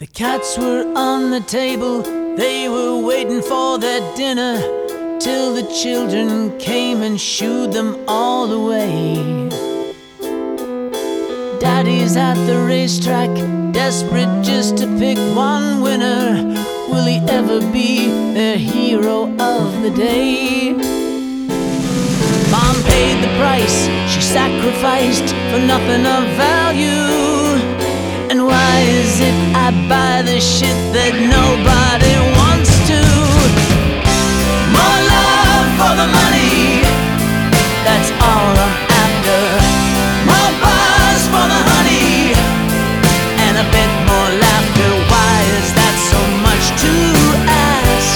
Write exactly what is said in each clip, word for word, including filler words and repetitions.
The cats were on the table, they were waiting for their dinner, till the children came and shooed them all away. Daddy's at the racetrack, desperate just to pick one winner. Will he ever be their hero of the day? Mom paid the price, she sacrificed for nothing of value. And why is it I buy the shit that nobody wants to? More love for the money, that's all I'm after. More buzz for the honey, and a bit more laughter. Why is that so much to ask?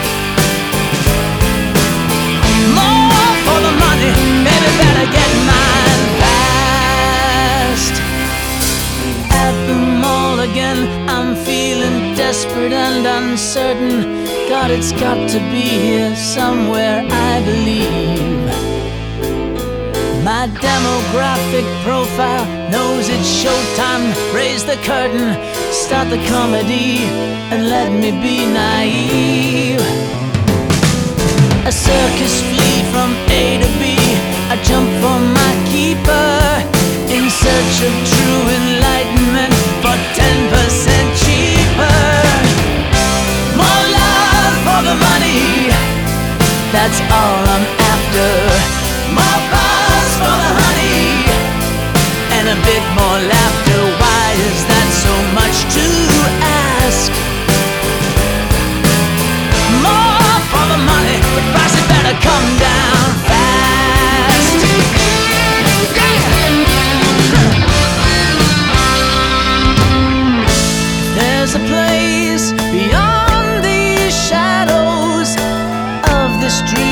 More for the money, baby, better get mine fast. At the mall again, I'm feeling desperate and uncertain. God, it's got to be here somewhere, I believe. My demographic profile knows it's showtime. Raise the curtain, start the comedy, and let me be naive. A circus flea from A to B, I jump for my keeper, in search of true enlightenment for ten percent cheaper. More love for the money, that's all I'm after. More buzz for the honey, and a bit more laughter. Why is that so much to ask? More for the money, the price had better come down fast. There's a place beyond the shadows of the street